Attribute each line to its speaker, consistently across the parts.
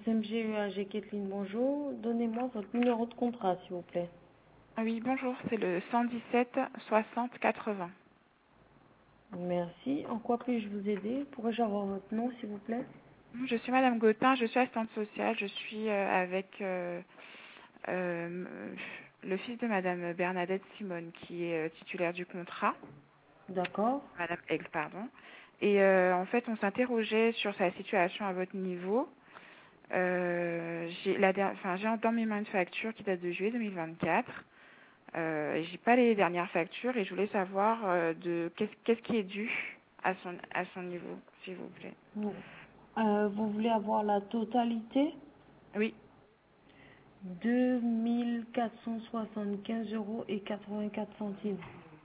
Speaker 1: SMG Kathleen, bonjour. Donnez-moi votre numéro de contrat, s'il vous plaît.
Speaker 2: Oui, bonjour, c'est le 117 60 80.
Speaker 1: Merci. En quoi puis-je vous aider? Pourrais-je avoir votre nom, s'il vous plaît?
Speaker 2: Je suis Madame Gautin, je suis assistante sociale, je suis avec le fils de Madame Bernadette Simone qui est titulaire du contrat,
Speaker 1: D'accord.
Speaker 2: Madame Aigle, pardon. Et en fait, on s'interrogeait sur sa situation à votre niveau. J'ai dans mes mains une facture qui date de juillet 2024. J'ai pas les dernières factures et je voulais savoir qu'est-ce qui est dû à son niveau, s'il vous plaît.
Speaker 1: Vous voulez avoir la totalité?
Speaker 2: Oui,
Speaker 1: 2475 € et 84 centimes.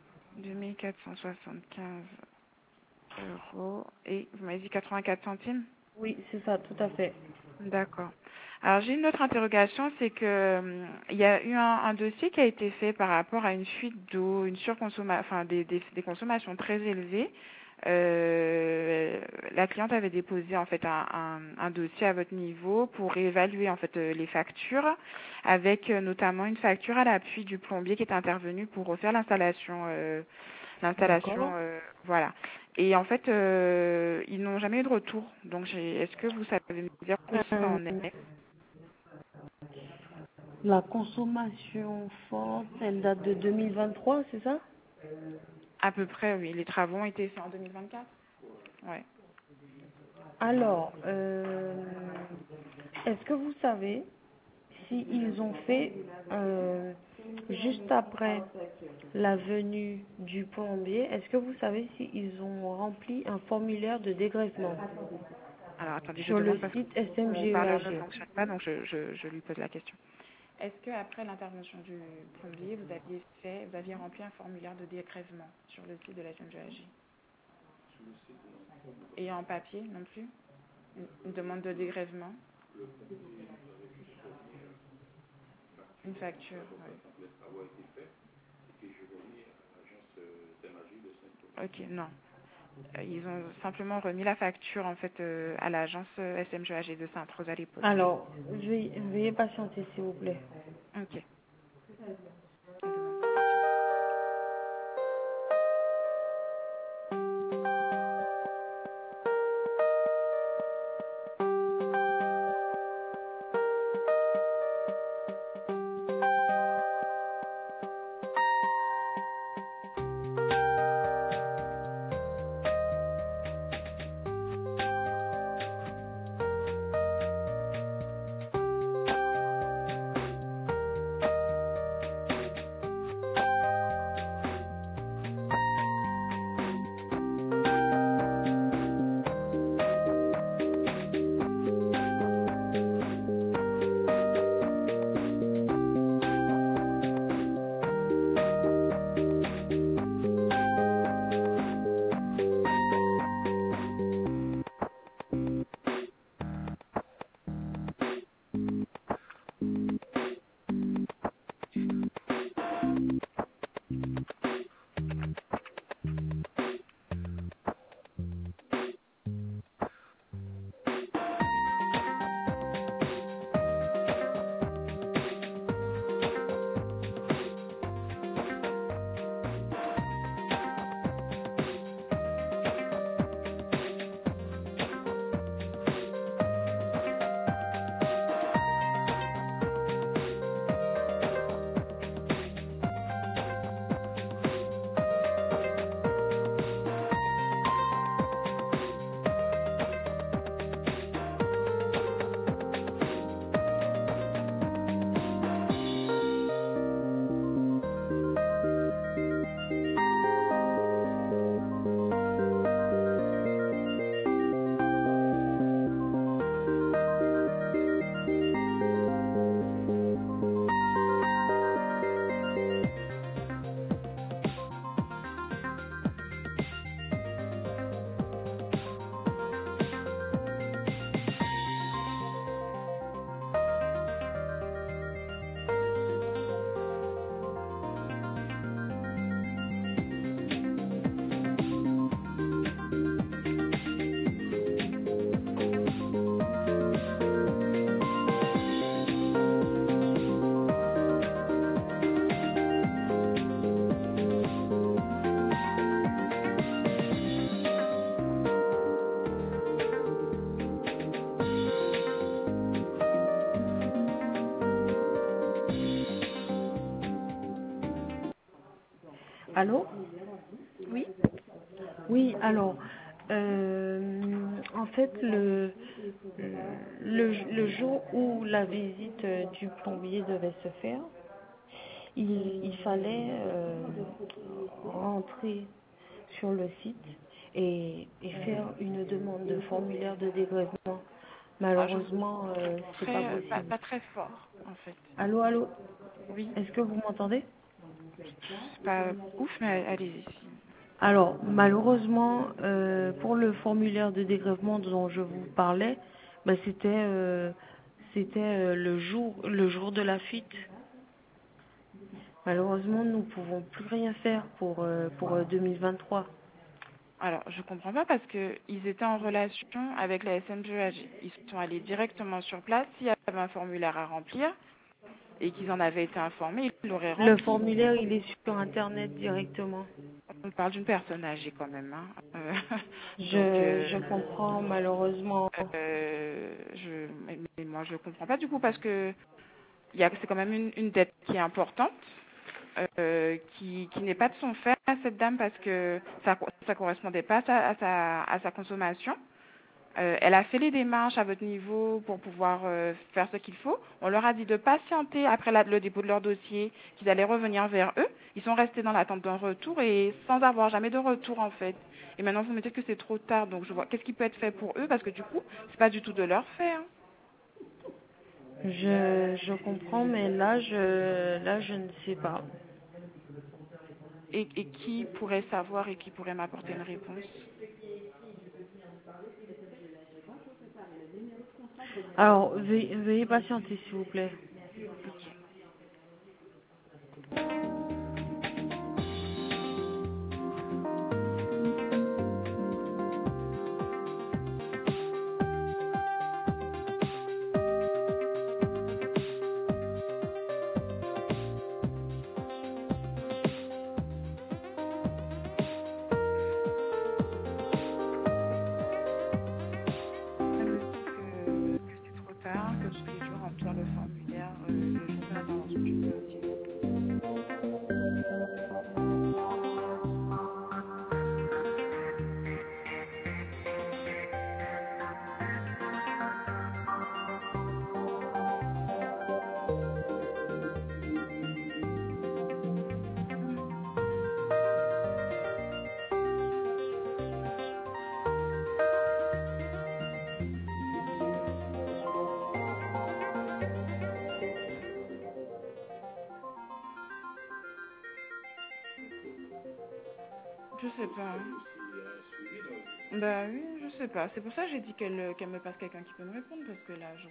Speaker 2: 2475 euros et vous m'avez dit 84 centimes?
Speaker 1: Oui, c'est ça, tout à fait.
Speaker 2: D'accord. Alors j'ai une autre interrogation, c'est que il y a eu un dossier qui a été fait par rapport à une fuite d'eau, une surconsommation, enfin des consommations très élevées. La cliente avait déposé en fait un dossier à votre niveau pour évaluer en fait les factures, avec notamment une facture à l'appui du plombier qui est intervenu pour refaire
Speaker 1: D'accord.
Speaker 2: voilà. Et en fait, ils n'ont jamais eu de retour. Donc, est-ce que vous savez me dire où ça
Speaker 1: Euh,
Speaker 2: en est?
Speaker 1: la consommation forte, elle date de 2023, c'est ça?
Speaker 2: À peu près, oui. Les travaux ont été faits en 2024. Ouais.
Speaker 1: Alors, est-ce que vous savez si ils ont fait juste après la venue du plombier, est-ce que vous savez s'ils ont rempli un formulaire de dégrèvement
Speaker 2: Alors, attendez, je
Speaker 1: sur le
Speaker 2: demande parce que
Speaker 1: site
Speaker 2: mon parleur ne
Speaker 1: SMGEAG?
Speaker 2: fonctionne pas, donc je lui pose la question. Est-ce qu'après l'intervention du plombier, vous aviez rempli un formulaire de dégrèvement sur le site de la SNGAG? Et en papier non plus? Une demande de dégrèvement? Une facture, oui. Ok, non. Ils ont simplement remis la facture en fait à l'agence SMGAG de Sainte-Rose à l'époque.
Speaker 1: Alors, veuillez patienter s'il vous plaît.
Speaker 2: Ok. Une demande de papier.
Speaker 1: Allô?
Speaker 2: Oui.
Speaker 1: Oui, alors, en fait, le jour où la visite du plombier devait se faire, il fallait rentrer sur le site et faire une demande de formulaire de dégrèvement.
Speaker 2: Ah, je vous
Speaker 1: Malheureusement, c'est pas
Speaker 2: pas
Speaker 1: possible.
Speaker 2: très fort, en fait.
Speaker 1: Allô, allô?
Speaker 2: Oui,
Speaker 1: Est-ce que vous m'entendez?
Speaker 2: c'est pas ouf, mais allez-y.
Speaker 1: Alors, malheureusement, pour le formulaire de dégrèvement dont je vous parlais, bah, c'était le jour de la fuite. Malheureusement, nous ne pouvons plus rien faire pour 2023.
Speaker 2: Alors, je comprends pas parce que ils étaient en relation avec la SMGAG. Ils sont allés directement sur place. S'il y avait un formulaire à remplir et qu'ils en avaient été informés, ils l'auraient
Speaker 1: Le
Speaker 2: rempli.
Speaker 1: formulaire, il est sur Internet directement.
Speaker 2: On parle d'une personne âgée quand même, hein. Donc,
Speaker 1: Je comprends, malheureusement.
Speaker 2: mais moi, je comprends pas du coup parce que c'est quand même une dette qui est importante. Qui n'est pas de son fait à cette dame parce que ça correspondait pas à sa consommation. Elle a fait les démarches à votre niveau pour pouvoir faire ce qu'il faut. On leur a dit de patienter après le dépôt de leur dossier, qu'ils allaient revenir vers eux. Ils sont restés dans l'attente d'un retour et sans avoir jamais de retour en fait. Et maintenant vous me dites que c'est trop tard, donc je vois qu'est-ce qui peut être fait pour eux parce que du coup c'est pas du tout de leur fait. Hein.
Speaker 1: Je comprends, mais là, je ne sais pas.
Speaker 2: Et qui pourrait savoir et qui pourrait m'apporter une réponse?
Speaker 1: Alors, veuillez patienter, s'il vous plaît.
Speaker 2: Ok. Elle me dit que c'est trop tard, que tous les jours remplir le formulaire le jour de l'intervention du dossier. Je sais pas. Bah oui, je sais pas. C'est pour ça que j'ai dit qu'elle me passe quelqu'un qui peut me répondre parce que là,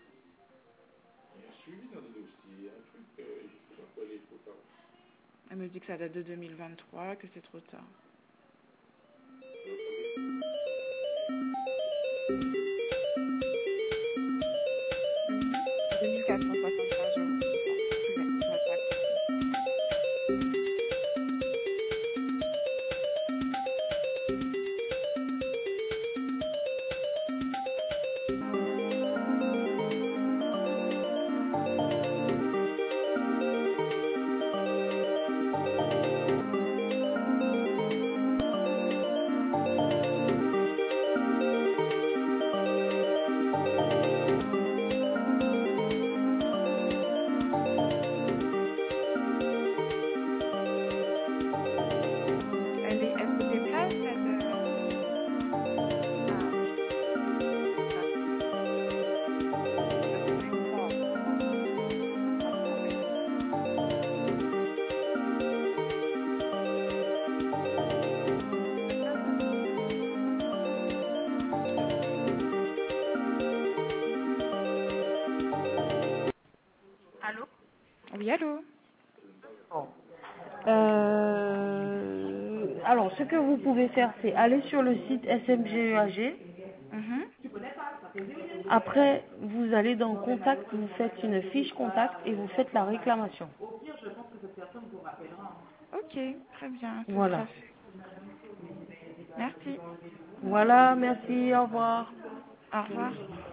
Speaker 2: elle me dit que ça date de 2023, que c'est trop tard. 2463 €, c'est ça. Ouais, ça compte. Elle se déplace, ah, ok. Pas de souci. Pas de souci. Pas de problème.
Speaker 1: Allô?
Speaker 2: Oui, allô?
Speaker 1: Alors, ce que vous pouvez faire, c'est aller sur le site SMGEAG.
Speaker 2: Mhm.
Speaker 1: Après, vous allez dans Contact, vous faites une fiche Contact et vous faites la réclamation.
Speaker 2: Ok, très bien, ce
Speaker 1: Voilà.
Speaker 2: sera fait. Merci.
Speaker 1: Voilà, merci, au revoir.
Speaker 2: Au revoir.